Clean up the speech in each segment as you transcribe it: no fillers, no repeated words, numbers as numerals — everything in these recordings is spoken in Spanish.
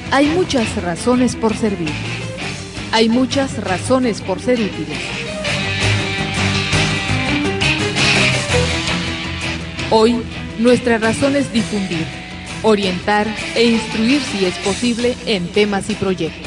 Hay muchas razones por servir. Hay muchas razones por ser útiles. Hoy, nuestra razón es difundir, orientar e instruir si es posible en temas y proyectos.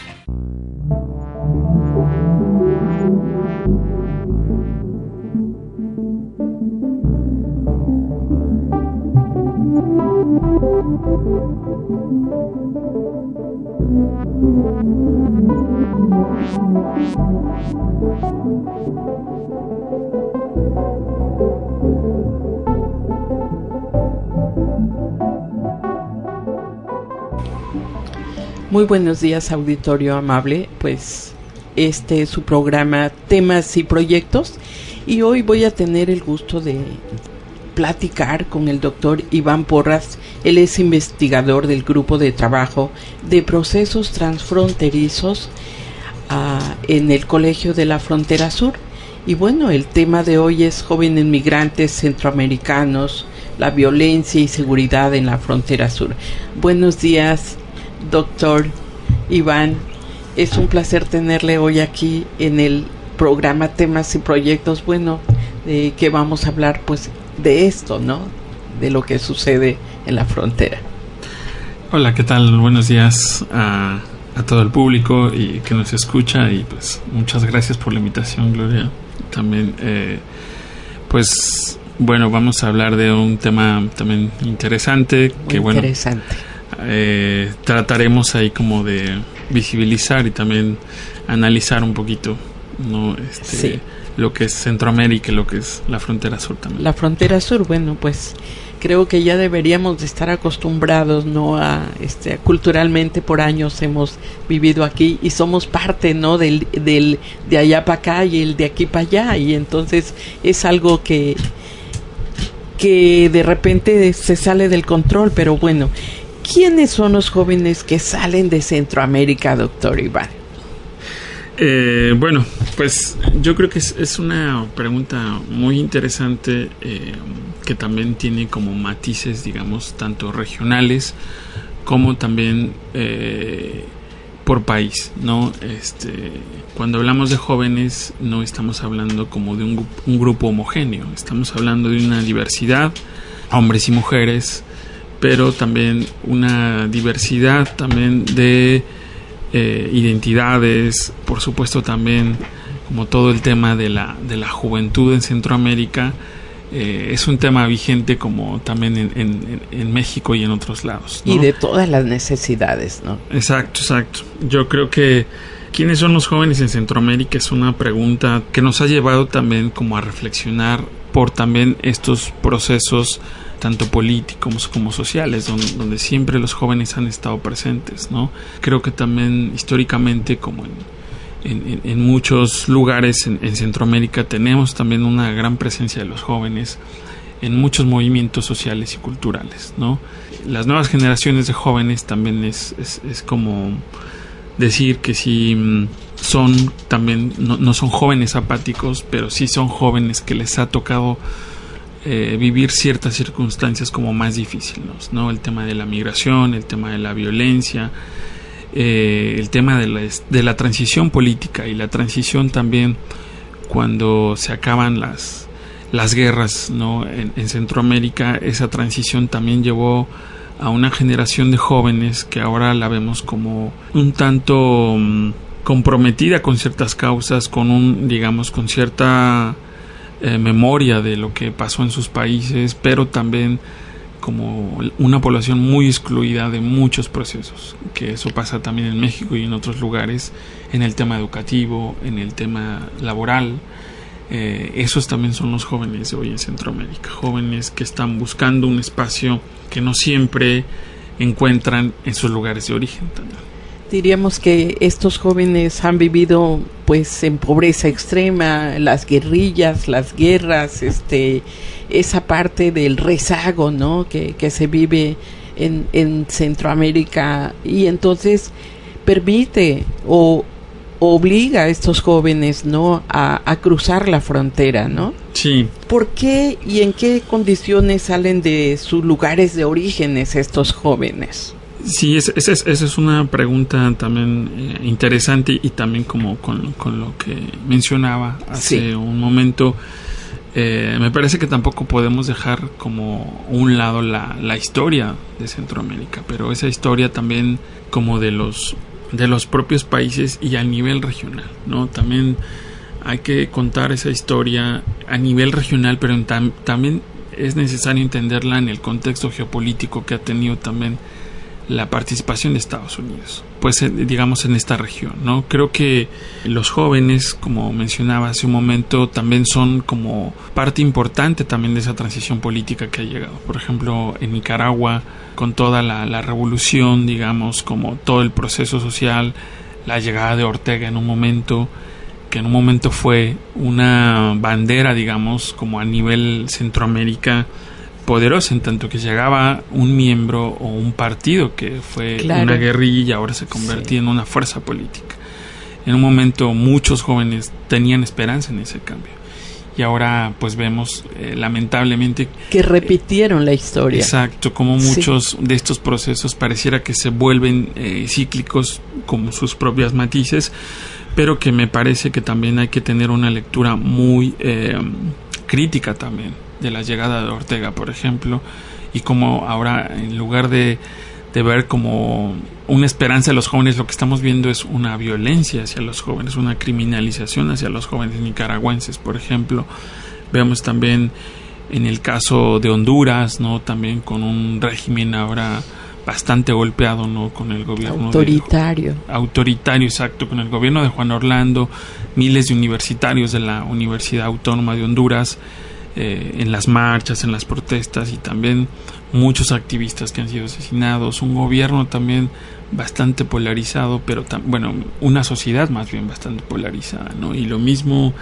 Muy buenos días, auditorio amable. Pues este es su programa Temas y Proyectos, y hoy voy a tener el gusto de platicar con el doctor Iván Porras. Él es investigador del Grupo de Trabajo de Procesos Transfronterizos en el Colegio de la Frontera Sur. Y bueno, el tema de hoy es jóvenes migrantes centroamericanos, la violencia y seguridad en la frontera sur. Buenos días, doctor Iván. Es un placer tenerle hoy aquí en el programa Temas y Proyectos. Bueno, de que vamos a hablar pues de esto, ¿no? De lo que sucede en la frontera. Hola, ¿qué tal? Buenos días a todo el público y que nos escucha, y pues muchas gracias por la invitación, Gloria. También pues bueno, vamos a hablar de un tema también interesante, que bueno, trataremos ahí como de visibilizar y también analizar un poquito, ¿no? Sí. Lo que es Centroamérica y lo que es la frontera sur también. La frontera sur, bueno, pues creo que ya deberíamos de estar acostumbrados, ¿no? Culturalmente por años hemos vivido aquí y somos parte, ¿no? Del de allá para acá y el de aquí para allá, y entonces es algo que de repente se sale del control. Pero bueno, ¿quiénes son los jóvenes que salen de Centroamérica, doctor Iván? Bueno, pues yo creo que es una pregunta muy interesante, que también tiene como matices, digamos, tanto regionales como también por país, ¿no? Cuando hablamos de jóvenes no estamos hablando como de un grupo homogéneo, estamos hablando de una diversidad, hombres y mujeres, pero también una diversidad también de identidades, por supuesto también como todo el tema de la juventud en Centroamérica. Es un tema vigente como también en México y en otros lados, ¿no? Y de todas las necesidades, ¿no? Exacto. Yo creo que ¿quiénes son los jóvenes en Centroamérica? Es una pregunta que nos ha llevado también como a reflexionar por también estos procesos tanto políticos como sociales, donde siempre los jóvenes han estado presentes, ¿no? Creo que también históricamente, como en muchos lugares en Centroamérica, tenemos también una gran presencia de los jóvenes en muchos movimientos sociales y culturales, ¿no? Las nuevas generaciones de jóvenes también es como decir que sí son también, no son jóvenes apáticos, pero sí son jóvenes que les ha tocado vivir ciertas circunstancias como más difíciles, ¿no? El tema de la migración, el tema de la violencia, el tema de la transición política y la transición también cuando se acaban las guerras, ¿no? En Centroamérica, esa transición también llevó a una generación de jóvenes que ahora la vemos como un tanto comprometida con ciertas causas, con cierta memoria de lo que pasó en sus países, pero también como una población muy excluida de muchos procesos, que eso pasa también en México y en otros lugares, en el tema educativo, en el tema laboral. Esos también son los jóvenes de hoy en Centroamérica, jóvenes que están buscando un espacio que no siempre encuentran en sus lugares de origen también. Diríamos que estos jóvenes han vivido pues en pobreza extrema, las guerrillas, las guerras, esa parte del rezago, ¿no? que se vive en Centroamérica, y entonces permite o obliga a estos jóvenes, ¿no? a cruzar la frontera, ¿no? Sí. ¿Por qué y en qué condiciones salen de sus lugares de orígenes estos jóvenes? Sí, esa es una pregunta también interesante, y también como con lo que mencionaba hace un momento, me parece que tampoco podemos dejar como un lado la historia de Centroamérica, pero esa historia también como de los propios países y a nivel regional, ¿no? También hay que contar esa historia a nivel regional, pero también es necesario entenderla en el contexto geopolítico que ha tenido también la participación de Estados Unidos, pues digamos en esta región, ¿no? Creo que los jóvenes, como mencionaba hace un momento, también son como parte importante también de esa transición política que ha llegado. Por ejemplo, en Nicaragua, con toda la revolución, digamos, como todo el proceso social, la llegada de Ortega en un momento fue una bandera, digamos, como a nivel Centroamérica, poderosa, en tanto que llegaba un miembro o un partido que fue una guerrilla y ahora se convertía en una fuerza política. En un momento muchos jóvenes tenían esperanza en ese cambio, y ahora pues vemos lamentablemente que repitieron la historia. Exacto, como muchos de estos procesos pareciera que se vuelven cíclicos, como sus propias matices, pero que me parece que también hay que tener una lectura muy crítica también de la llegada de Ortega, por ejemplo, y como ahora, en lugar de ver como una esperanza de los jóvenes, lo que estamos viendo es una violencia hacia los jóvenes, una criminalización hacia los jóvenes nicaragüenses, por ejemplo. Vemos también en el caso de Honduras, ¿no? También con un régimen ahora bastante golpeado, ¿no? Con el gobierno autoritario, exacto, con el gobierno de Juan Orlando, miles de universitarios de la Universidad Autónoma de Honduras en las marchas, en las protestas, y también muchos activistas que han sido asesinados, un gobierno también bastante polarizado, pero una sociedad más bien bastante polarizada, ¿no? Y lo mismo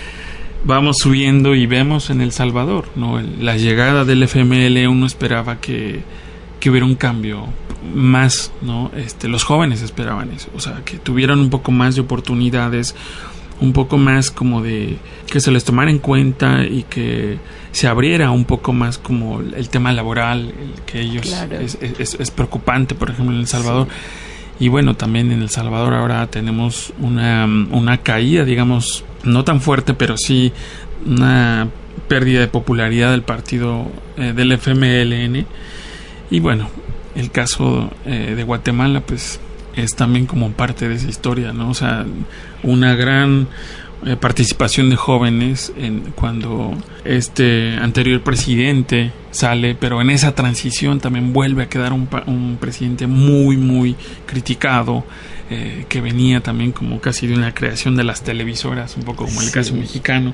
vamos subiendo y vemos en El Salvador, ¿no? La llegada del FML, uno esperaba que hubiera un cambio más, ¿no? Los jóvenes esperaban eso, o sea, que tuvieran un poco más de oportunidades, un poco más como de que se les tomara en cuenta, y que se abriera un poco más como el tema laboral, que ellos es preocupante, por ejemplo, en El Salvador. Y bueno, también en El Salvador ahora tenemos una caída, digamos, no tan fuerte, pero sí una pérdida de popularidad del partido del FMLN. Y bueno, el caso de Guatemala pues es también como parte de esa historia, ¿no? O sea, una gran participación de jóvenes cuando este anterior presidente sale, pero en esa transición también vuelve a quedar un presidente muy, muy criticado, que venía también como casi de una creación de las televisoras, un poco como el caso mexicano,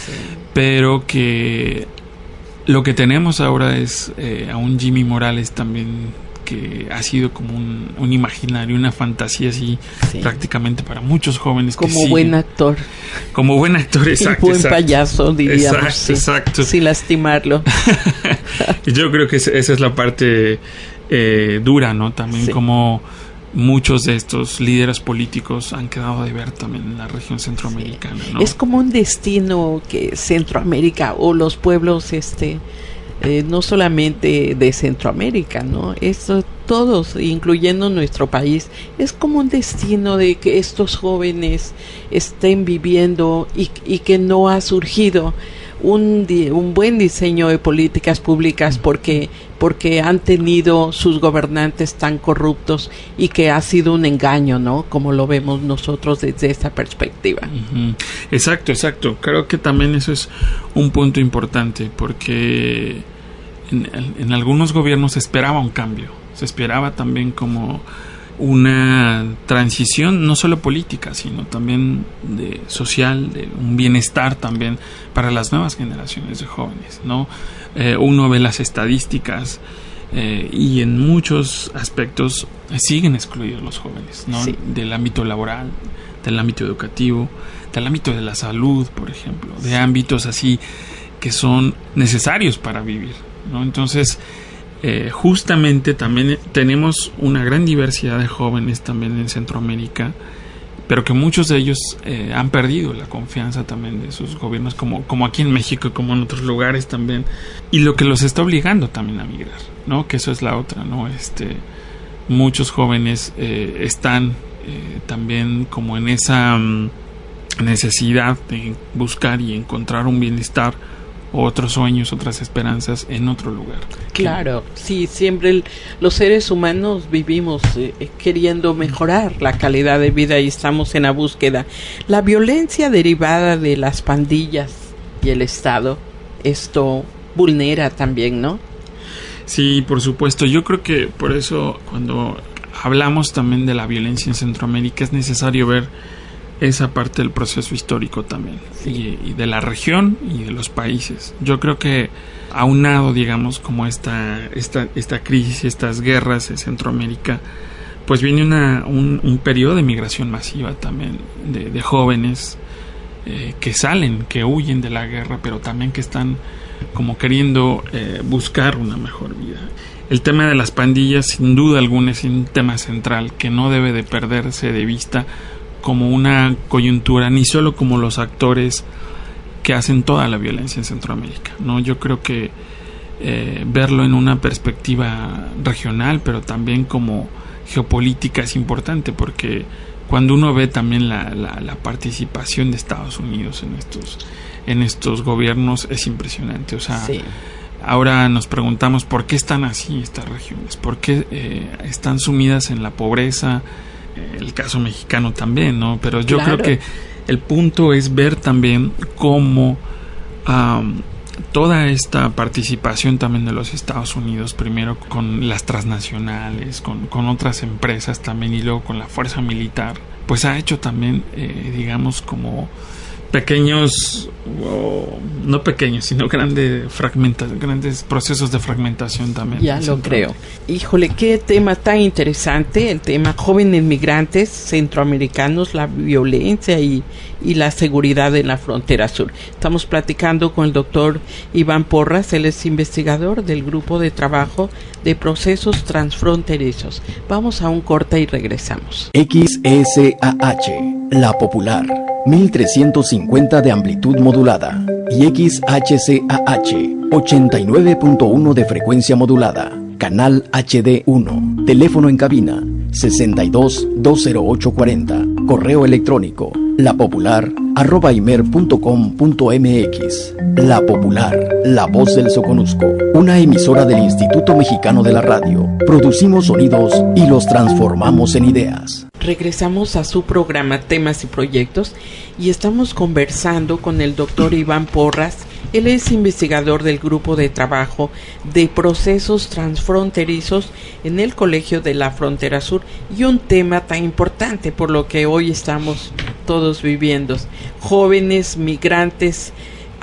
pero que lo que tenemos ahora es a un Jimmy Morales también, que ha sido como un imaginario, una fantasía así prácticamente para muchos jóvenes. Como buen actor. Como buen actor, exacto. Y buen payaso, diríamos. Exacto. Sin lastimarlo. Yo creo que esa es la parte dura, ¿no? También como muchos de estos líderes políticos han quedado de ver también en la región centroamericana, ¿no? Es como un destino que Centroamérica o los pueblos no solamente de Centroamérica, ¿no? Esto, todos, incluyendo nuestro país, es como un destino de que estos jóvenes estén viviendo y que no ha surgido un buen diseño de políticas públicas porque han tenido sus gobernantes tan corruptos, y que ha sido un engaño, ¿no? Como lo vemos nosotros desde esta perspectiva. Uh-huh. Exacto. Creo que también eso es un punto importante, porque en algunos gobiernos se esperaba un cambio, se esperaba también como una transición no solo política, sino también de social, de un bienestar también para las nuevas generaciones de jóvenes, ¿no? Uno ve las estadísticas y en muchos aspectos siguen excluidos los jóvenes, ¿no? Del ámbito laboral, del ámbito educativo, del ámbito de la salud, por ejemplo, de ámbitos así que son necesarios para vivir, ¿no? Entonces, justamente también tenemos una gran diversidad de jóvenes también en Centroamérica, pero que muchos de ellos han perdido la confianza también de sus gobiernos, como aquí en México y como en otros lugares también, y lo que los está obligando también a migrar, ¿no? Que eso es la otra, ¿no? muchos jóvenes están también como en esa necesidad de buscar y encontrar un bienestar, otros sueños, otras esperanzas en otro lugar. Claro, sí, siempre los seres humanos vivimos queriendo mejorar la calidad de vida y estamos en la búsqueda. La violencia derivada de las pandillas y el Estado, esto vulnera también, ¿no? Sí, por supuesto. Yo creo que por eso cuando hablamos también de la violencia en Centroamérica es necesario ver esa parte del proceso histórico también, sí. y de la región y de los países. Yo creo que aunado, digamos, como esta crisis, estas guerras en Centroamérica, pues viene un periodo de migración masiva también de jóvenes que salen, que huyen de la guerra, pero también que están como queriendo buscar una mejor vida. El tema de las pandillas, sin duda alguna, es un tema central que no debe de perderse de vista como una coyuntura, ni solo como los actores que hacen toda la violencia en Centroamérica, ¿no? Yo creo que verlo en una perspectiva regional, pero también como geopolítica es importante, porque cuando uno ve también la participación de Estados Unidos en estos gobiernos es impresionante. O sea, sí. Ahora nos preguntamos por qué están así estas regiones, por qué están sumidas en la pobreza. El caso mexicano también, ¿no? Pero yo creo que el punto es ver también cómo toda esta participación también de los Estados Unidos, primero con las transnacionales, con otras empresas también, y luego con la fuerza militar, pues ha hecho también, digamos, como pequeños, no pequeños, sino grandes procesos de fragmentación también. Ya lo creo. Híjole, qué tema tan interesante, el tema jóvenes migrantes centroamericanos, la violencia y la seguridad en la frontera sur. Estamos platicando con el doctor Iván Porras, él es investigador del Grupo de Trabajo de Procesos Transfronterizos. Vamos a un corte y regresamos. XSAH, La Popular, 1350 de amplitud modulada, y XHCAH, 89.1 de frecuencia modulada, canal HD1, teléfono en cabina 62-20840, correo electrónico lapopular@imer.com.mx. La Popular, la voz del Soconusco, una emisora del Instituto Mexicano de la Radio. Producimos sonidos y los transformamos en ideas. Regresamos a su programa Temas y Proyectos y estamos conversando con el doctor Iván Porras. Él es investigador del Grupo de Trabajo de Procesos Transfronterizos en el Colegio de la Frontera Sur, y un tema tan importante por lo que hoy estamos todos viviendo: jóvenes migrantes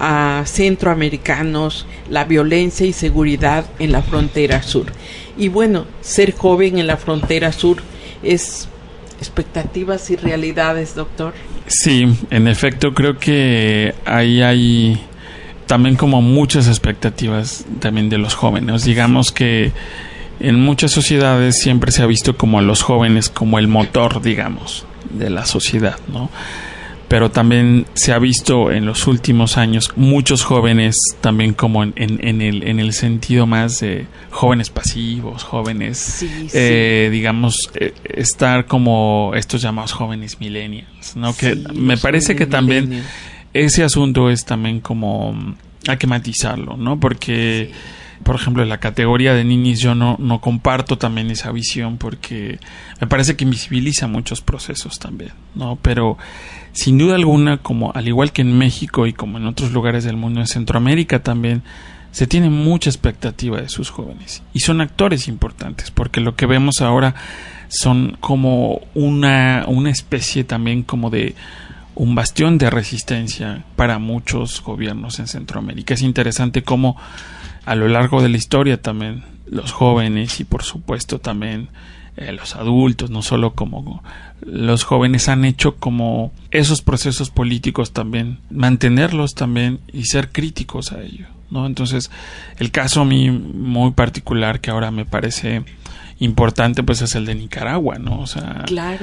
centroamericanos, la violencia y seguridad en la frontera sur. Y bueno, ser joven en la frontera sur es expectativas y realidades, doctor. Sí, en efecto, creo que ahí hay también como muchas expectativas también de los jóvenes. Digamos que en muchas sociedades siempre se ha visto como a los jóvenes como el motor, digamos, de la sociedad, ¿no? Pero también se ha visto en los últimos años muchos jóvenes también como en el sentido más de jóvenes pasivos, jóvenes, digamos, estar como estos llamados jóvenes millennials, ¿no? Que me parece que también ese asunto es también como hay que matizarlo, ¿no? Porque por ejemplo, en la categoría de niños yo no comparto también esa visión, porque me parece que invisibiliza muchos procesos también, ¿no? Pero sin duda alguna, como al igual que en México y como en otros lugares del mundo, en Centroamérica también se tiene mucha expectativa de sus jóvenes y son actores importantes, porque lo que vemos ahora son como una especie también como de un bastión de resistencia para muchos gobiernos en Centroamérica. Es interesante cómo a lo largo de la historia también los jóvenes y por supuesto también los adultos, no solo como los jóvenes, han hecho como esos procesos políticos también, mantenerlos también y ser críticos a ello, ¿no? Entonces, el caso a mí muy particular que ahora me parece importante, pues es el de Nicaragua, ¿no? O sea, claro,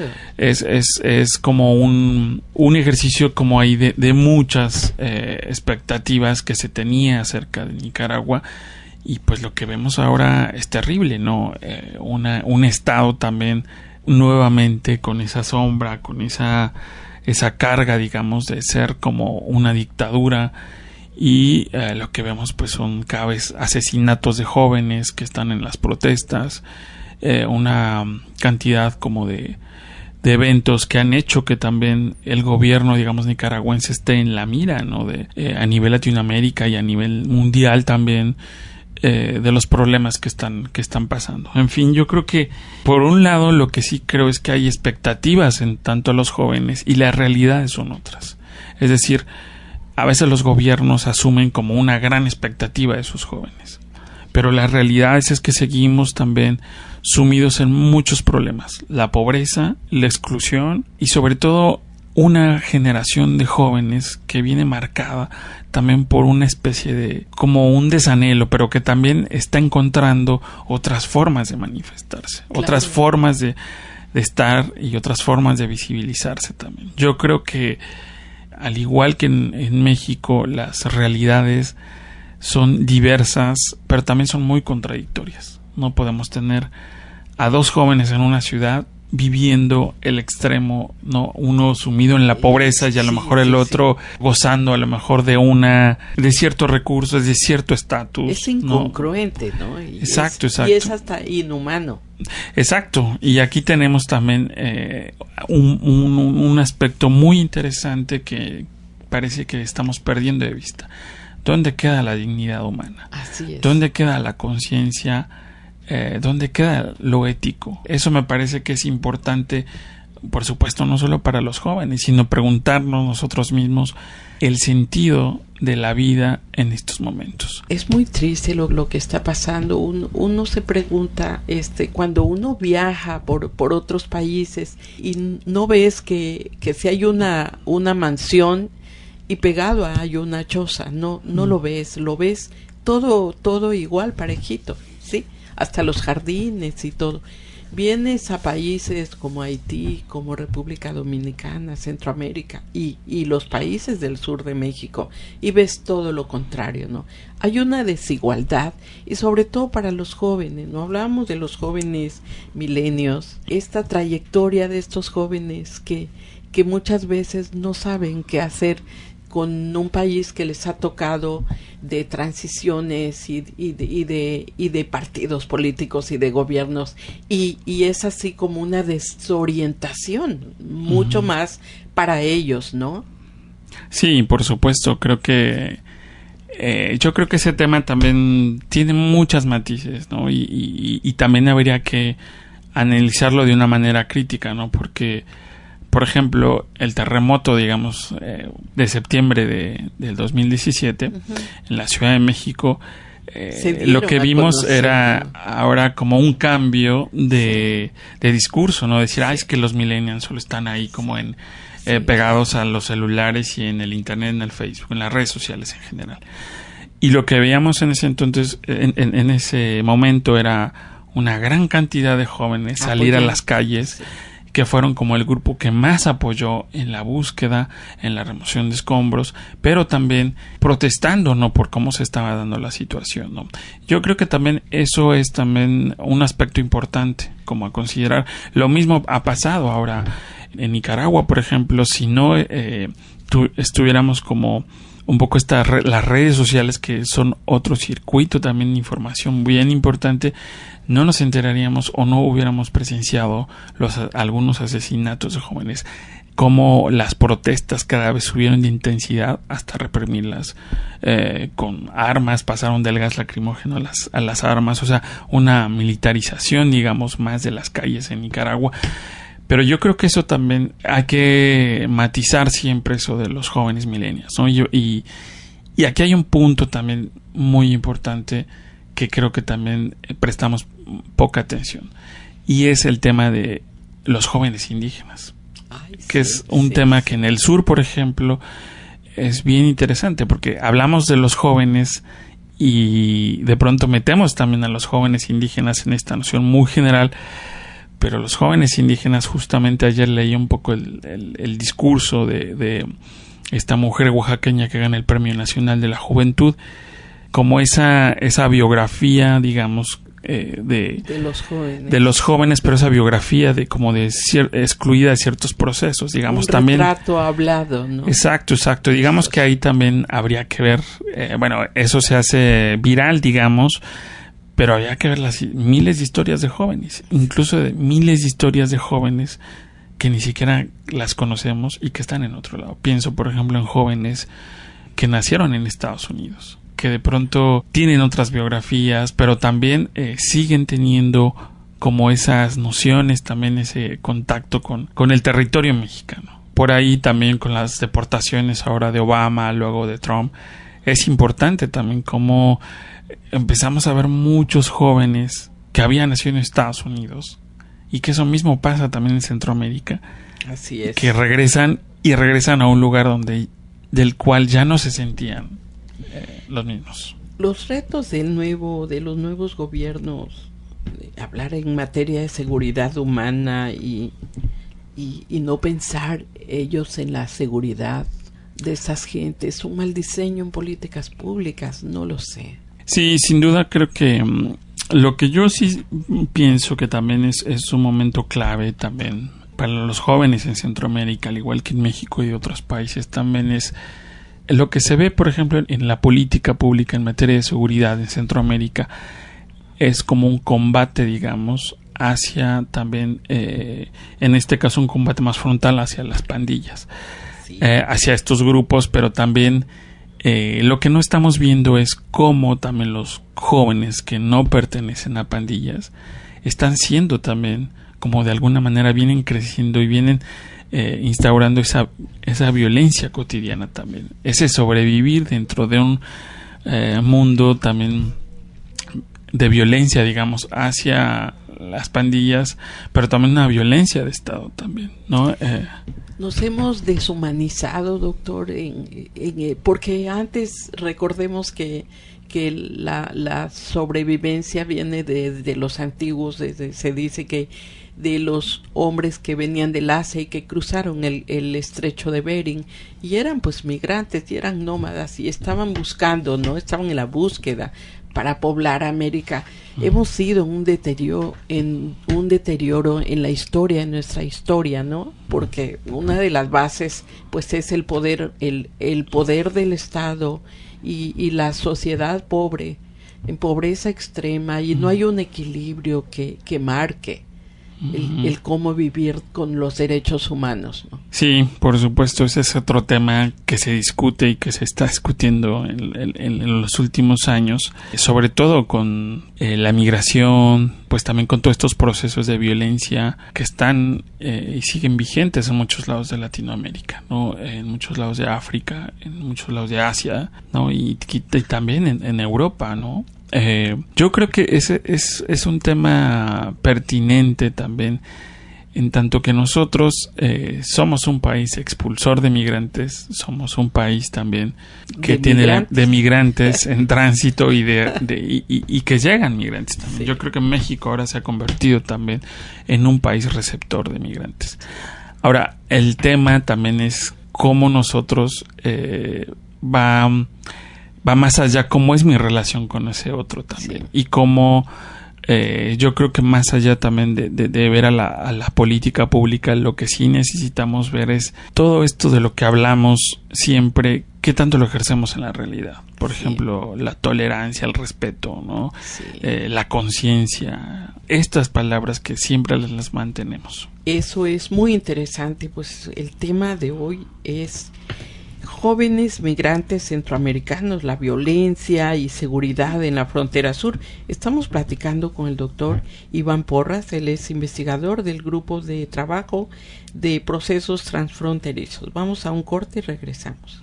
es como un ejercicio como ahí de muchas expectativas que se tenía acerca de Nicaragua, y pues lo que vemos ahora es terrible, ¿no? Un Estado también nuevamente con esa sombra, con esa carga, digamos, de ser como una dictadura, y lo que vemos pues son cada vez asesinatos de jóvenes que están en las protestas, una cantidad como de eventos que han hecho que también el gobierno, digamos, nicaragüense esté en la mira, ¿no? A nivel Latinoamérica y a nivel mundial también, de los problemas que están pasando. En fin, yo creo que por un lado lo que sí creo es que hay expectativas en tanto a los jóvenes y las realidades son otras. Es decir, a veces los gobiernos asumen como una gran expectativa de sus jóvenes, pero la realidad es que seguimos también sumidos en muchos problemas: la pobreza, la exclusión y sobre todo una generación de jóvenes que viene marcada también por una especie de como un desanhelo, pero que también está encontrando otras formas de manifestarse, claro, otras formas de estar y otras formas de visibilizarse también. Yo creo que al igual que en México, las realidades son diversas, pero también son muy contradictorias. No podemos tener a dos jóvenes en una ciudad viviendo el extremo, ¿no? Uno sumido en la pobreza y a lo mejor el otro gozando a lo mejor de ciertos recursos, de cierto estatus. Es incongruente, ¿no? Exacto. Y es hasta inhumano. Exacto. Y aquí tenemos también un aspecto muy interesante que parece que estamos perdiendo de vista. ¿Dónde queda la dignidad humana? Así es. ¿Dónde queda la conciencia? ¿Dónde queda lo ético? Eso me parece que es importante, por supuesto, no solo para los jóvenes, sino preguntarnos nosotros mismos el sentido de la vida en estos momentos. Es muy triste lo que está pasando. Uno se pregunta, cuando uno viaja por otros países y no ves que si hay una mansión y pegado hay una choza, no lo ves todo igual, parejito, ¿sí? Hasta los jardines y todo. Vienes a países como Haití, como República Dominicana, Centroamérica y los países del sur de México y ves todo lo contrario, ¿no? Hay una desigualdad y sobre todo para los jóvenes, ¿no? Hablábamos de los jóvenes milenios, esta trayectoria de estos jóvenes que muchas veces no saben qué hacer con un país que les ha tocado de transiciones y de partidos políticos y de gobiernos y es así como una desorientación mucho más para ellos, ¿no? Sí, por supuesto. Creo que yo creo que ese tema también tiene muchas matices, ¿no? Y también habría que analizarlo de una manera crítica, ¿no? Porque por ejemplo, el terremoto, digamos, de septiembre del 2017 en la Ciudad de México, lo que vimos era ahora como un cambio de discurso, ¿no? Decir, es que los millennials solo están ahí como pegados a los celulares y en el internet, en el Facebook, en las redes sociales en general. Y lo que veíamos en ese entonces, en ese momento, era una gran cantidad de jóvenes salir a las calles, que fueron como el grupo que más apoyó en la búsqueda, en la remoción de escombros, pero también protestando, ¿no? Por cómo se estaba dando la situación, ¿no? Yo creo que también eso es también un aspecto importante como a considerar. Lo mismo ha pasado ahora en Nicaragua, por ejemplo, si no estuviéramos como un poco las redes sociales, que son otro circuito también de información bien importante, no nos enteraríamos o no hubiéramos presenciado algunos asesinatos de jóvenes, como las protestas cada vez subieron de intensidad hasta reprimirlas con armas, pasaron del gas lacrimógeno a las armas, o sea, una militarización, digamos, más de las calles en Nicaragua. Pero yo creo que eso también hay que matizar siempre, eso de los jóvenes millennials, ¿no? Y aquí hay un punto también muy importante que creo que también prestamos poca atención, y es el tema de los jóvenes indígenas, que es un tema que en el sur, por ejemplo, es bien interesante, porque hablamos de los jóvenes y de pronto metemos también a los jóvenes indígenas en esta noción muy general. Pero los jóvenes indígenas, justamente ayer leí un poco el discurso de esta mujer oaxaqueña que gana el Premio Nacional de la Juventud, como esa biografía, digamos, de los jóvenes, pero esa biografía de como de excluida de ciertos procesos, digamos, un retrato hablado, ¿no? Exacto. Digamos que ahí también habría que ver, eso se hace viral, digamos, pero habría que ver las miles de historias de jóvenes, incluso de miles de historias de jóvenes que ni siquiera las conocemos y que están en otro lado. Pienso, por ejemplo, en jóvenes que nacieron en Estados Unidos, que de pronto tienen otras biografías, pero también siguen teniendo como esas nociones, también ese contacto con el territorio mexicano. Por ahí también con las deportaciones ahora de Obama, luego de Trump, es importante también cómo empezamos a ver muchos jóvenes que habían nacido en Estados Unidos, y que eso mismo pasa también en Centroamérica. Así es. Que regresan a un lugar del cual ya no se sentían los mismos. Los retos de los nuevos gobiernos, hablar en materia de seguridad humana y no pensar ellos en la seguridad de esas gentes, un mal diseño en políticas públicas, no lo sé. Sí, sin duda creo que lo que yo sí pienso que también es un momento clave también para los jóvenes en Centroamérica, al igual que en México y otros países, también es lo que se ve, por ejemplo, en la política pública en materia de seguridad en Centroamérica, es como un combate, digamos, hacia también, en este caso, un combate más frontal hacia las pandillas, sí. Hacia estos grupos, pero también lo que no estamos viendo es cómo también los jóvenes que no pertenecen a pandillas están siendo también, como de alguna manera vienen creciendo y vienen instaurando esa violencia cotidiana también, ese sobrevivir dentro de un mundo también de violencia, digamos, hacia las pandillas, pero también una violencia de Estado también, ¿no? Nos hemos deshumanizado, doctor, porque antes recordemos que la sobrevivencia viene de los antiguos, se dice que de los hombres que venían del Asia y que cruzaron el estrecho de Bering y eran pues migrantes y eran nómadas y estaban buscando, ¿no? Estaban en la búsqueda para poblar América. Hemos sido un deterioro en la historia, en nuestra historia, ¿no? Porque una de las bases pues es el poder del Estado y la sociedad pobre, en pobreza extrema, y no hay un equilibrio que marque el cómo vivir con los derechos humanos, ¿no? Sí, por supuesto, ese es otro tema que se discute y que se está discutiendo en los últimos años, sobre todo con la migración, pues también con todos estos procesos de violencia que están y siguen vigentes en muchos lados de Latinoamérica, ¿no? En muchos lados de África, en muchos lados de Asia, ¿no? Y también en Europa, ¿no? Yo creo que ese es un tema pertinente también, en tanto que nosotros somos un país expulsor de migrantes, somos un país también que tiene de migrantes en tránsito y que llegan migrantes también. Sí. Yo creo que México ahora se ha convertido también en un país receptor de migrantes. Ahora, el tema también es cómo nosotros va más allá, cómo es mi relación con ese otro también, sí. Y cómo yo creo que más allá también de ver a la política pública, lo que sí necesitamos ver es todo esto de lo que hablamos siempre, qué tanto lo ejercemos en la realidad. Por ejemplo, la tolerancia, el respeto, ¿no? Sí. La conciencia, estas palabras que siempre las mantenemos. Eso es muy interesante, pues el tema de hoy es jóvenes migrantes centroamericanos, la violencia y seguridad en la frontera sur. Estamos platicando con el doctor Iván Porras, él es investigador del grupo de trabajo de procesos transfronterizos. Vamos a un corte y regresamos.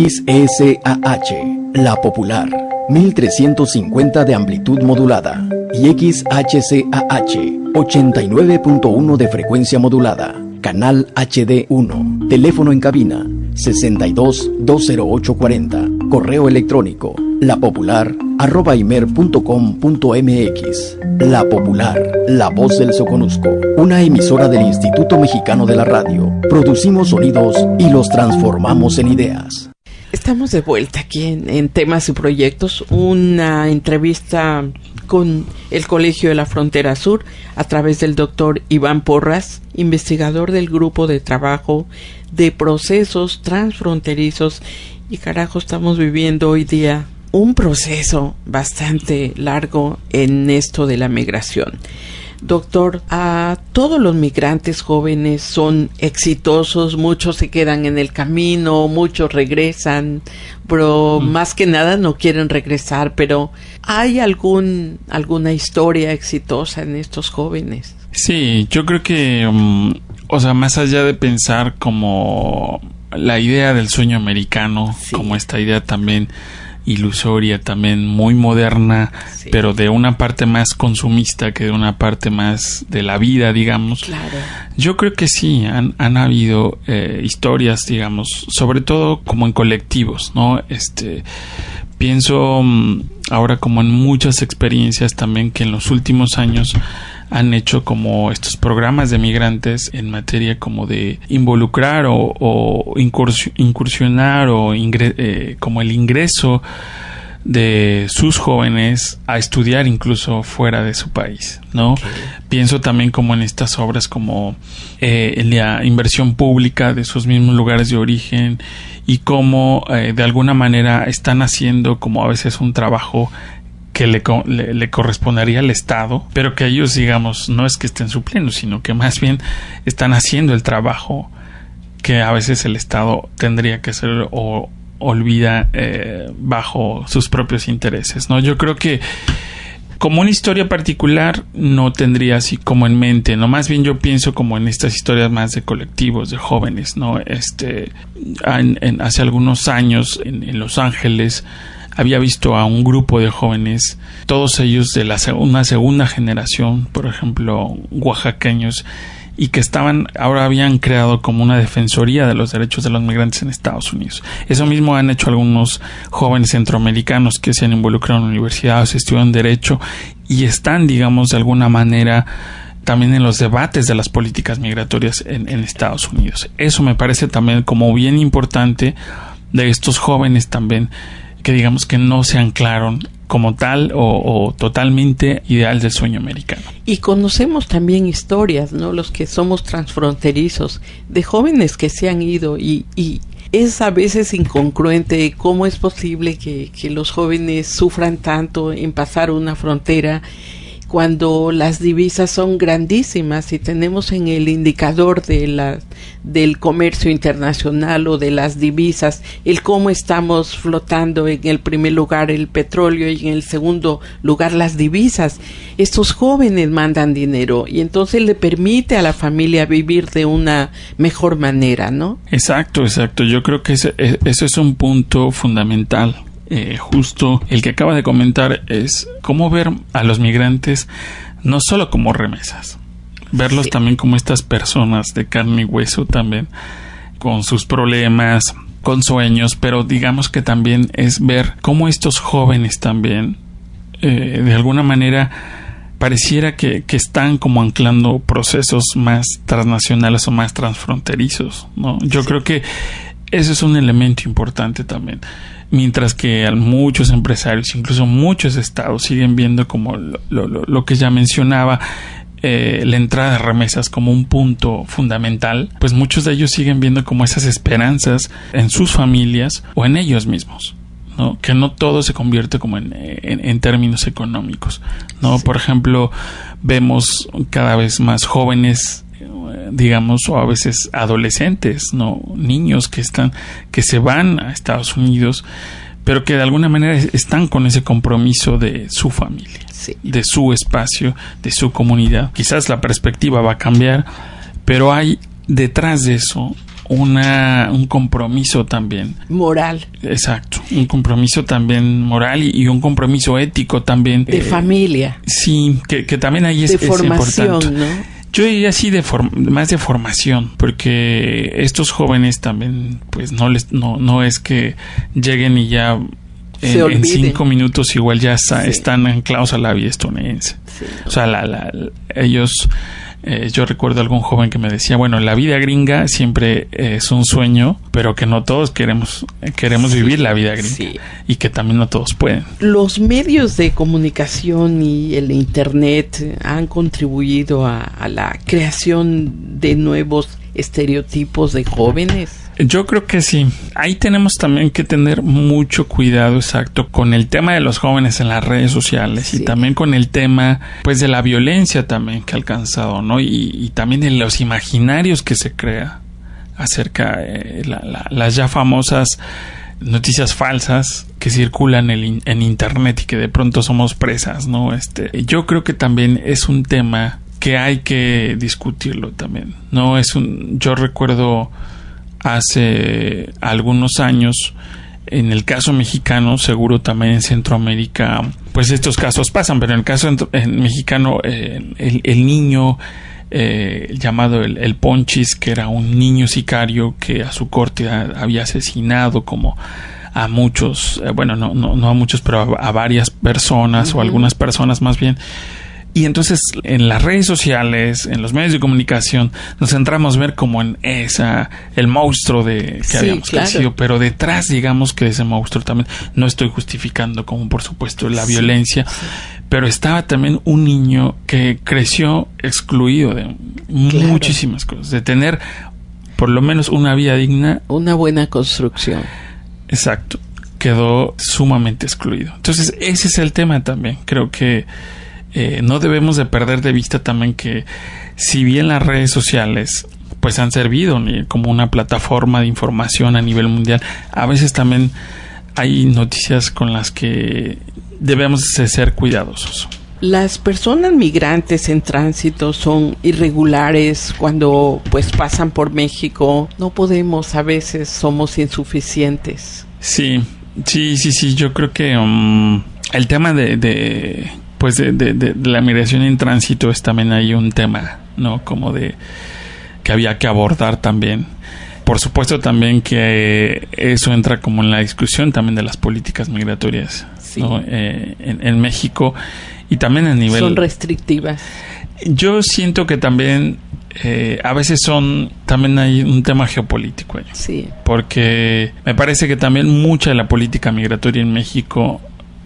XESAH, la popular, 1350 de amplitud modulada, y XHCAH, 89.1 de frecuencia modulada, canal HD1, teléfono en cabina 62-20840, correo electrónico lapopular@imer.com.mx. La Popular, la voz del Soconusco, una emisora del Instituto Mexicano de la Radio. Producimos sonidos y los transformamos en ideas. Estamos de vuelta aquí en Temas y Proyectos, una entrevista con el Colegio de la Frontera Sur a través del doctor Iván Porras, investigador del Grupo de Trabajo de Procesos Transfronterizos. Y carajo, estamos viviendo hoy día un proceso bastante largo en esto de la migración. Doctor, a todos los migrantes jóvenes son exitosos, muchos se quedan en el camino, muchos regresan, pero más que nada no quieren regresar, pero ¿hay alguna historia exitosa en estos jóvenes? Sí, yo creo que, más allá de pensar como la idea del sueño americano, sí, como esta idea también ilusoria, también muy moderna, sí, pero de una parte más consumista que de una parte más de la vida, digamos. Claro. Yo creo que sí, han habido historias, digamos, sobre todo como en colectivos, ¿no? Pienso ahora como en muchas experiencias también que en los últimos años han hecho como estos programas de migrantes en materia como de involucrar o incursionar o como el ingreso de sus jóvenes a estudiar incluso fuera de su país, ¿no? Okay. Pienso también como en estas obras como en la inversión pública de sus mismos lugares de origen y cómo de alguna manera están haciendo como a veces un trabajo que le correspondería al Estado, pero que ellos, digamos, no es que estén supliendo, sino que más bien están haciendo el trabajo que a veces el Estado tendría que hacer o olvida bajo sus propios intereses, ¿no? Yo creo que como una historia particular no tendría así como en mente, ¿no? Más bien yo pienso como en estas historias más de colectivos, de jóvenes, ¿no? Hace algunos años en Los Ángeles había visto a un grupo de jóvenes, todos ellos de una segunda generación, por ejemplo, oaxaqueños, y que ahora habían creado como una defensoría de los derechos de los migrantes en Estados Unidos. Eso mismo han hecho algunos jóvenes centroamericanos que se han involucrado en universidades, estudian derecho y están, digamos, de alguna manera también en los debates de las políticas migratorias en Estados Unidos. Eso me parece también como bien importante de estos jóvenes también, que digamos que no se anclaron como tal o totalmente ideal del sueño americano. Y conocemos también historias, ¿no? Los que somos transfronterizos, de jóvenes que se han ido y es a veces incongruente cómo es posible que los jóvenes sufran tanto en pasar una frontera cuando las divisas son grandísimas y tenemos en el indicador del comercio internacional o de las divisas el cómo estamos flotando en el primer lugar el petróleo y en el segundo lugar las divisas. Estos jóvenes mandan dinero y entonces le permite a la familia vivir de una mejor manera, ¿no? Exacto. Yo creo que eso es un punto fundamental. Justo el que acaba de comentar es cómo ver a los migrantes no solo como remesas, verlos también como estas personas de carne y hueso también, con sus problemas, con sueños, pero digamos que también es ver cómo estos jóvenes también de alguna manera pareciera que están como anclando procesos más transnacionales o más transfronterizos, ¿no? Yo creo que eso es un elemento importante también. Mientras que muchos empresarios, incluso muchos estados, siguen viendo como lo que ya mencionaba, la entrada de remesas como un punto fundamental, pues muchos de ellos siguen viendo como esas esperanzas en sus familias o en ellos mismos, ¿no? Que no todo se convierte como en términos económicos, ¿no? Sí. Por ejemplo, vemos cada vez más jóvenes, digamos, o a veces adolescentes, no niños que se van a Estados Unidos, pero que de alguna manera están con ese compromiso de su familia, sí, de su espacio, de su comunidad. Quizás la perspectiva va a cambiar, pero hay detrás de eso un compromiso también moral. Exacto, un compromiso también moral y un compromiso ético también de familia. Sí, que también ahí es formación, importante, ¿no? Yo diría así más de formación, porque estos jóvenes también, pues no es que lleguen y ya en 5 minutos igual ya están anclados a la vida estadounidense. Sí. O sea, ellos Yo recuerdo algún joven que me decía, bueno, la vida gringa siempre es un sueño, pero que no todos queremos vivir la vida gringa, y que también no todos pueden. Los medios de comunicación y el internet han contribuido a la creación de nuevos estereotipos de jóvenes. Yo creo que sí. Ahí tenemos también que tener mucho cuidado, exacto, con el tema de los jóvenes en las redes sociales, y también con el tema, pues, de la violencia también que ha alcanzado, ¿no? Y también de los imaginarios que se crea acerca de las ya famosas noticias falsas que circulan en internet y que de pronto somos presas, ¿no? Yo creo que también es un tema que hay que discutirlo también. Yo recuerdo hace algunos años, en el caso mexicano, seguro también en Centroamérica, pues estos casos pasan, pero en el caso mexicano, el niño llamado el Ponchis, que era un niño sicario que a su corte había asesinado como a muchos, no a muchos, pero a varias personas, o algunas personas más bien. Y entonces en las redes sociales, en los medios de comunicación, nos centramos a ver como en el monstruo que habíamos crecido, pero detrás, digamos, que de ese monstruo también, no estoy justificando como por supuesto la violencia, pero estaba también un niño que creció excluido de muchísimas cosas, de tener por lo menos una vida digna, una buena construcción. Exacto, quedó sumamente excluido. Entonces ese es el tema también. Creo que no debemos de perder de vista también que, si bien las redes sociales pues han servido como una plataforma de información a nivel mundial, a veces también hay noticias con las que debemos de ser cuidadosos. Las personas migrantes en tránsito son irregulares cuando pues pasan por México. No podemos, a veces somos insuficientes. Sí, yo creo que el tema de la migración en tránsito es también ahí un tema, ¿no? Como que había que abordar también. Por supuesto también que eso entra como en la discusión también de las políticas migratorias, ¿no? En México, y también a nivel... Son restrictivas. Yo siento que también a veces también hay un tema geopolítico ahí. Sí. Porque me parece que también mucha de la política migratoria en México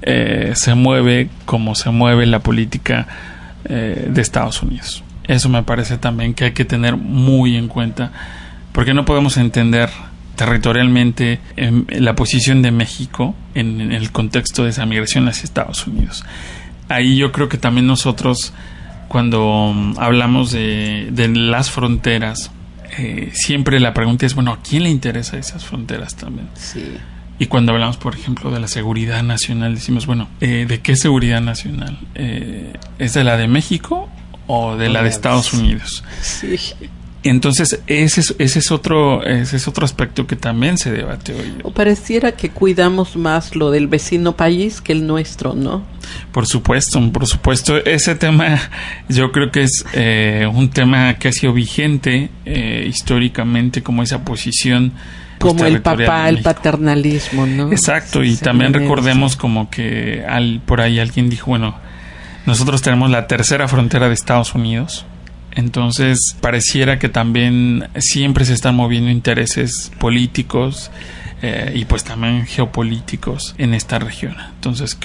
se mueve como se mueve la política de Estados Unidos. Eso me parece también que hay que tener muy en cuenta, porque no podemos entender territorialmente la posición de México en el contexto de esa migración hacia Estados Unidos. Ahí yo creo que también nosotros, cuando hablamos de las fronteras, siempre la pregunta es, bueno, ¿a quién le interesa esas fronteras también? Sí. Y cuando hablamos, por ejemplo, de la seguridad nacional, decimos, bueno, ¿de qué seguridad nacional? ¿Es de la de México o de la de Estados Unidos? Sí. Entonces, ese es otro aspecto que también se debate hoy. O pareciera que cuidamos más lo del vecino país que el nuestro, ¿no? Por supuesto. Ese tema yo creo que es un tema que ha sido vigente históricamente, como esa posición... Como el papá, el paternalismo, ¿no? Exacto, y también recordemos como que por ahí alguien dijo, bueno, nosotros tenemos la tercera frontera de Estados Unidos, entonces pareciera que también siempre se están moviendo intereses políticos y pues también geopolíticos en esta región. Entonces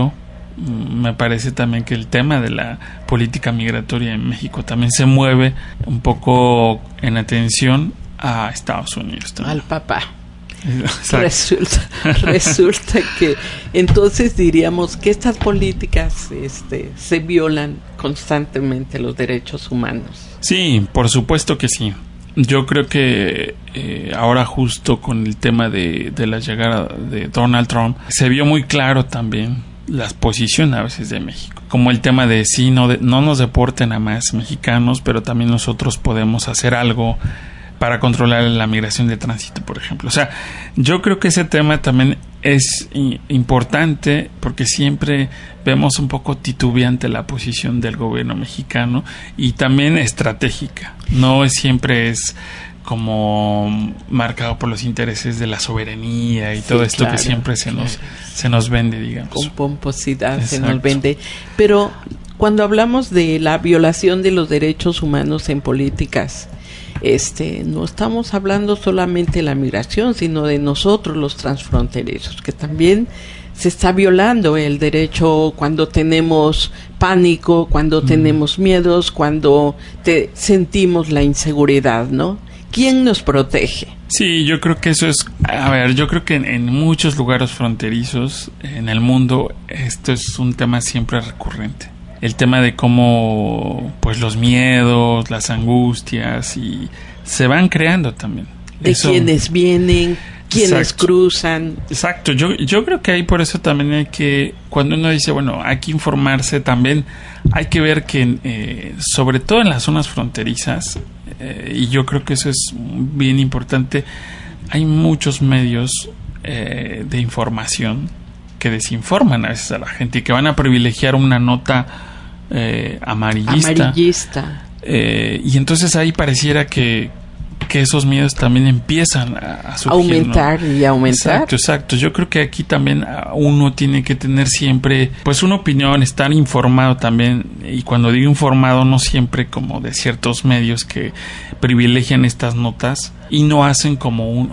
me parece también que el tema de la política migratoria en México también se mueve un poco en atención a Estados Unidos también. Al papá. Resulta que entonces diríamos que estas políticas se violan constantemente los derechos humanos. Sí, por supuesto que sí. Yo creo que ahora, justo con el tema de la llegada de Donald Trump, se vio muy claro también la posición a veces de México, como el tema de no nos deporten a más mexicanos, pero también nosotros podemos hacer algo para controlar la migración de tránsito, por ejemplo. O sea, yo creo que ese tema también es importante, porque siempre vemos un poco titubeante la posición del gobierno mexicano, y también estratégica. No siempre es como marcado por los intereses de la soberanía y todo esto, claro, que siempre se nos vende, digamos. Con pomposidad. Exacto. Se nos vende. Pero Cuando hablamos de la violación de los derechos humanos en políticas, no estamos hablando solamente de la migración, sino de nosotros los transfronterizos, que también se está violando el derecho cuando tenemos pánico, cuando tenemos miedos, cuando sentimos la inseguridad, ¿no? ¿Quién nos protege? Sí, yo creo que eso es... A ver, yo creo que en muchos lugares fronterizos en el mundo esto es un tema siempre recurrente. El tema de cómo pues los miedos, las angustias y se van creando también. De quienes vienen, quienes cruzan. Exacto, yo creo que ahí por eso también hay que, cuando uno dice, bueno, hay que informarse, también hay que ver que sobre todo en las zonas fronterizas, y yo creo que eso es bien importante, hay muchos medios de información que desinforman a veces a la gente y que van a privilegiar una nota amarillista. Y entonces ahí pareciera que esos miedos también empiezan a surgir, aumentar, ¿no? Y aumentar. Exacto. Yo creo que aquí también uno tiene que tener siempre pues una opinión, estar informado también, y cuando digo informado no siempre como de ciertos medios que privilegian estas notas y no hacen como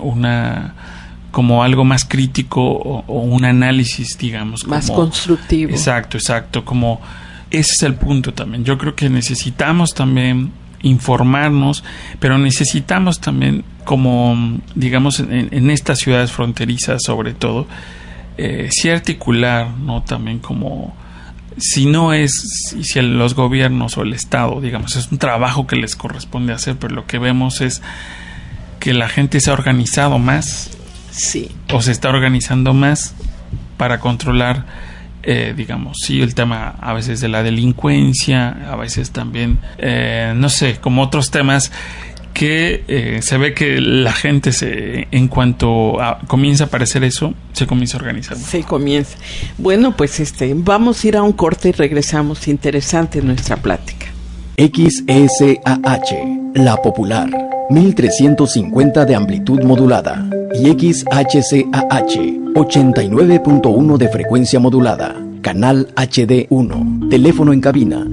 como algo más crítico o un análisis, digamos, más constructivo. Exacto, como ese es el punto también. Yo creo que necesitamos también informarnos, pero necesitamos también, como digamos en estas ciudades fronterizas sobre todo, sí articular, ¿no? También como si los gobiernos o el Estado, digamos, es un trabajo que les corresponde hacer, pero lo que vemos es que la gente se ha organizado más, sí, o se está organizando más para controlar digamos, sí, el tema a veces de la delincuencia, a veces también, no sé, como otros temas que se ve que la gente en cuanto comienza a aparecer eso, se comienza a organizar. Se comienza. Bueno, pues vamos a ir a un corte y regresamos. Interesante nuestra plática. XSAH, La Popular, 1350 de amplitud modulada, y XHCAH, 89.1 de frecuencia modulada, canal HD1, teléfono en cabina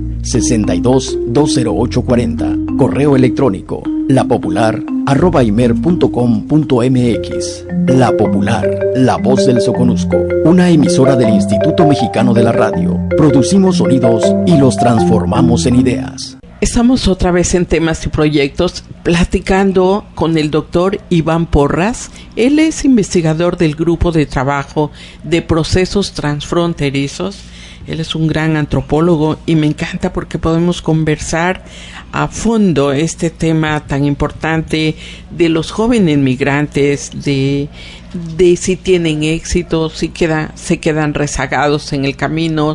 62-20840, correo electrónico lapopular@imer.com.mx. La Popular, la voz del Soconusco, una emisora del Instituto Mexicano de la Radio. Producimos sonidos y los transformamos en ideas. Estamos otra vez en Temas y Proyectos platicando con el doctor Iván Porras. Él es investigador del Grupo de Trabajo de Procesos Transfronterizos. Él es un gran antropólogo y me encanta porque podemos conversar a fondo este tema tan importante de los jóvenes migrantes, de si tienen éxito, si se quedan rezagados en el camino,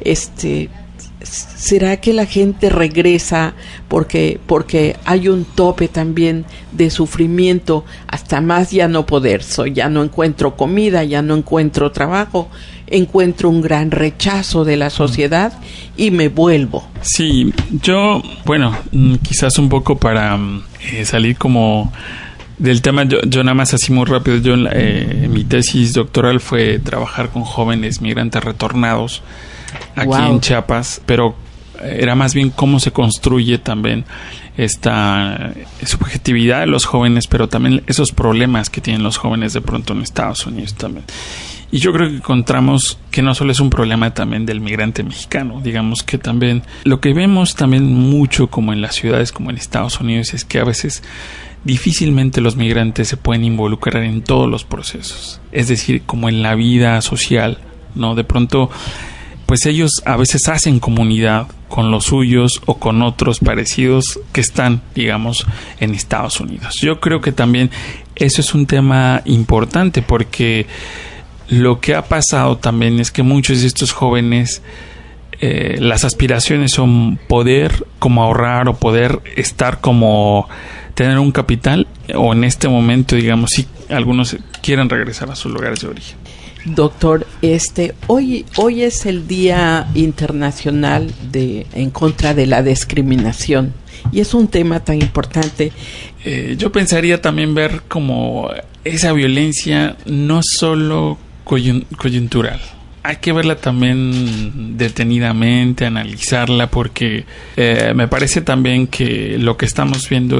¿será que la gente regresa porque hay un tope también de sufrimiento hasta más ya no poder? Ya no encuentro comida, ya no encuentro trabajo, encuentro un gran rechazo de la sociedad y me vuelvo. Sí, yo, bueno, quizás un poco para salir como del tema, yo nada más así muy rápido, mi tesis doctoral fue trabajar con jóvenes migrantes retornados aquí en Chiapas, pero era más bien cómo se construye también esta subjetividad de los jóvenes, pero también esos problemas que tienen los jóvenes de pronto en Estados Unidos también. Y yo creo que encontramos que no solo es un problema también del migrante mexicano, digamos que también lo que vemos también mucho como en las ciudades como en Estados Unidos es que a veces difícilmente los migrantes se pueden involucrar en todos los procesos, es decir, como en la vida social, ¿no? De pronto pues ellos a veces hacen comunidad con los suyos o con otros parecidos que están, digamos, en Estados Unidos. Yo creo que también eso es un tema importante porque lo que ha pasado también es que muchos de estos jóvenes, las aspiraciones son poder como ahorrar o poder estar como tener un capital, o en este momento, digamos, si algunos quieren regresar a sus lugares de origen. Doctor, hoy es el Día Internacional en contra de la discriminación y es un tema tan importante. Yo pensaría también ver como esa violencia no solo coyuntural. hay que verla también detenidamente, analizarla, porque me parece también que lo que estamos viendo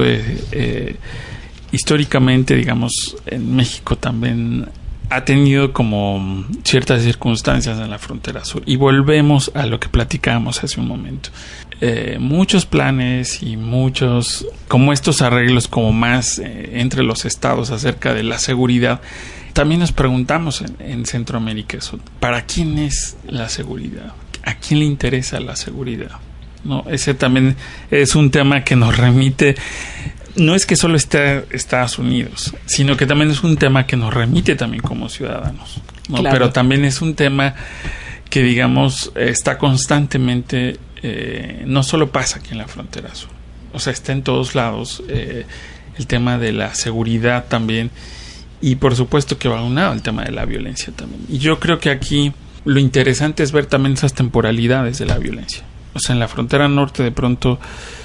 históricamente, digamos, en México también ha tenido como ciertas circunstancias en la frontera sur, y volvemos a lo que platicábamos hace un momento. Muchos planes y muchos como estos arreglos como más entre los estados acerca de la seguridad. También nos preguntamos en Centroamérica eso, ¿para quién es la seguridad? ¿A quién le interesa la seguridad? No, ese también es un tema que nos remite. No es que solo esté Estados Unidos, sino que también es un tema que nos remite también como ciudadanos, ¿no? Claro. Pero también es un tema que, digamos, está constantemente, no solo pasa aquí en la frontera sur, o sea, está en todos lados, el tema de la seguridad también, y por supuesto que va unado al tema de la violencia también. Y yo creo que aquí lo interesante es ver también esas temporalidades de la violencia. O sea, en la frontera norte de pronto,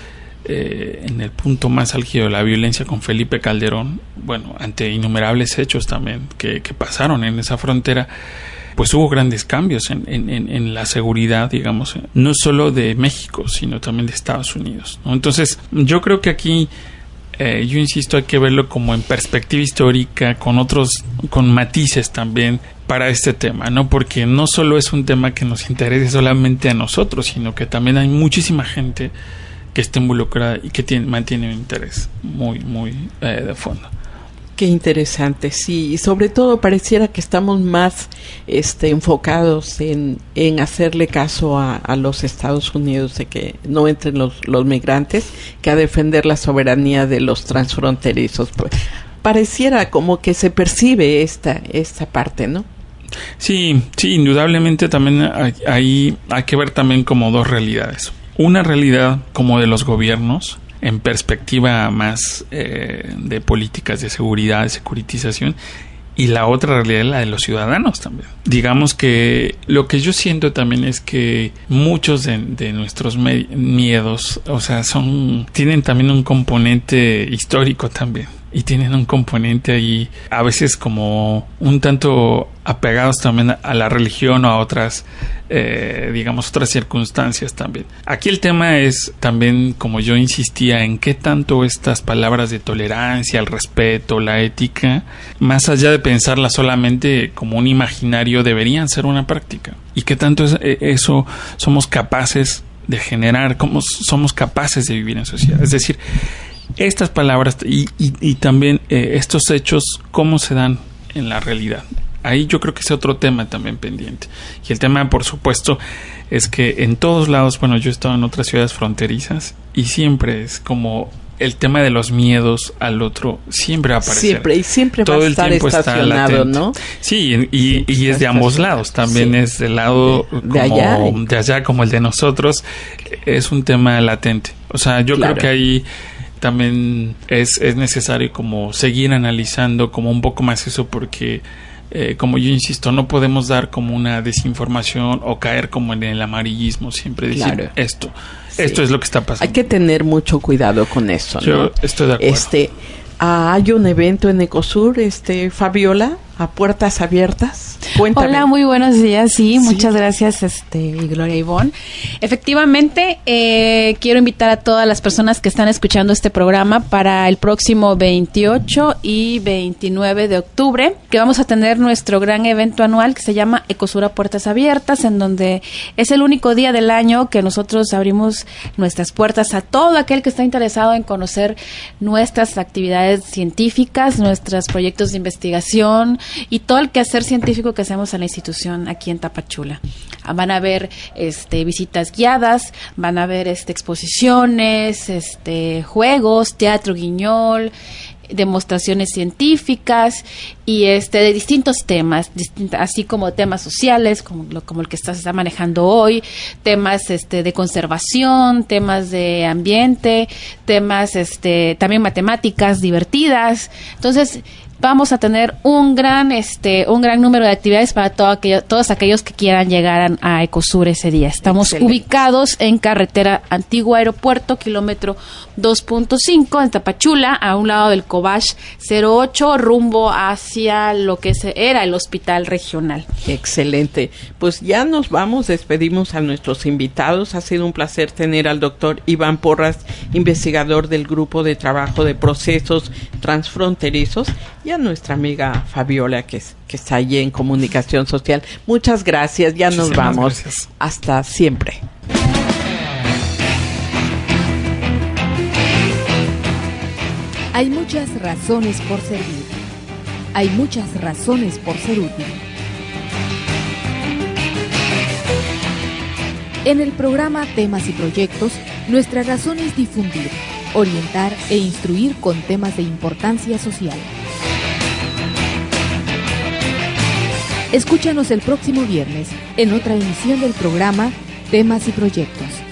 en el punto más álgido de la violencia con Felipe Calderón, bueno, ante innumerables hechos también que pasaron en esa frontera, pues hubo grandes cambios en la seguridad, digamos, no solo de México, sino también de Estados Unidos, ¿no? Entonces, yo creo que aquí, yo insisto, hay que verlo como en perspectiva histórica, con matices también para este tema, ¿no? Porque no solo es un tema que nos interese solamente a nosotros, sino que también hay muchísima gente que está involucrada y que mantiene un interés muy, muy de fondo. Qué interesante, sí, y sobre todo pareciera que estamos más enfocados en hacerle caso a los Estados Unidos de que no entren los migrantes, que a defender la soberanía de los transfronterizos. Pues, pareciera como que se percibe esta parte, ¿no? Sí, indudablemente también hay que ver también como dos realidades. Una realidad como de los gobiernos, en perspectiva más de políticas de seguridad, de securitización, y la otra realidad es la de los ciudadanos también. Digamos que lo que yo siento también es que muchos de nuestros miedos, o sea, tienen también un componente histórico también, y tienen un componente ahí a veces como un tanto apegados también a la religión o a otras digamos otras circunstancias también. Aquí el tema es también, como yo insistía, en qué tanto estas palabras de tolerancia, el respeto, la ética, más allá de pensarla solamente como un imaginario, deberían ser una práctica, y qué tanto eso somos capaces de generar, cómo somos capaces de vivir en sociedad. Es decir, estas palabras y también estos hechos, cómo se dan en la realidad. Ahí yo creo que es otro tema también pendiente. Y el tema, por supuesto, es que en todos lados, bueno, yo he estado en otras ciudades fronterizas y siempre es como el tema de los miedos al otro siempre va a aparecer. Siempre todo va a estar estacionado, ¿no? Sí, y es de ambos lados. También sí. Es del lado de allá como el de nosotros. Es un tema latente. O sea, yo creo que ahí también es necesario como seguir analizando como un poco más eso, porque como yo insisto, no podemos dar como una desinformación o caer como en el amarillismo, siempre decir esto es lo que está pasando. Hay que tener mucho cuidado con eso, ¿no? Yo estoy de acuerdo. Hay un evento en Ecosur, Fabiola, a puertas abiertas. Cuéntame. Hola, muy buenos días. Sí, muchas gracias, Gloria Ivonne. Efectivamente, quiero invitar a todas las personas que están escuchando este programa para el próximo 28 y 29 de octubre, que vamos a tener nuestro gran evento anual que se llama Ecosur a puertas abiertas, en donde es el único día del año que nosotros abrimos nuestras puertas a todo aquel que está interesado en conocer nuestras actividades científicas, nuestros proyectos de investigación y todo el quehacer científico que hacemos en la institución aquí en Tapachula. Van a haber visitas guiadas, van a haber exposiciones, juegos, teatro guiñol, demostraciones científicas y de distintos temas, así como temas sociales como el que se está manejando hoy, temas de conservación, temas de ambiente, temas también matemáticas divertidas. Entonces, vamos a tener un gran número de actividades para todos aquellos que quieran llegar a Ecosur ese día. Estamos ubicados en carretera Antigua Aeropuerto, kilómetro 2.5 en Tapachula, a un lado del Cobach 08, rumbo hacia lo que era el hospital regional. Excelente. Pues ya nos vamos, despedimos a nuestros invitados. Ha sido un placer tener al doctor Iván Porras, investigador del Grupo de Trabajo de Procesos Transfronterizos, y a nuestra amiga Fabiola, que está allí en Comunicación Social. Muchas gracias, ya nos vamos. Gracias. Hasta siempre. Hay muchas razones por servir. Hay muchas razones por ser útil. En el programa Temas y Proyectos, nuestra razón es difundir, orientar e instruir con temas de importancia social. Escúchanos el próximo viernes en otra emisión del programa Temas y Proyectos.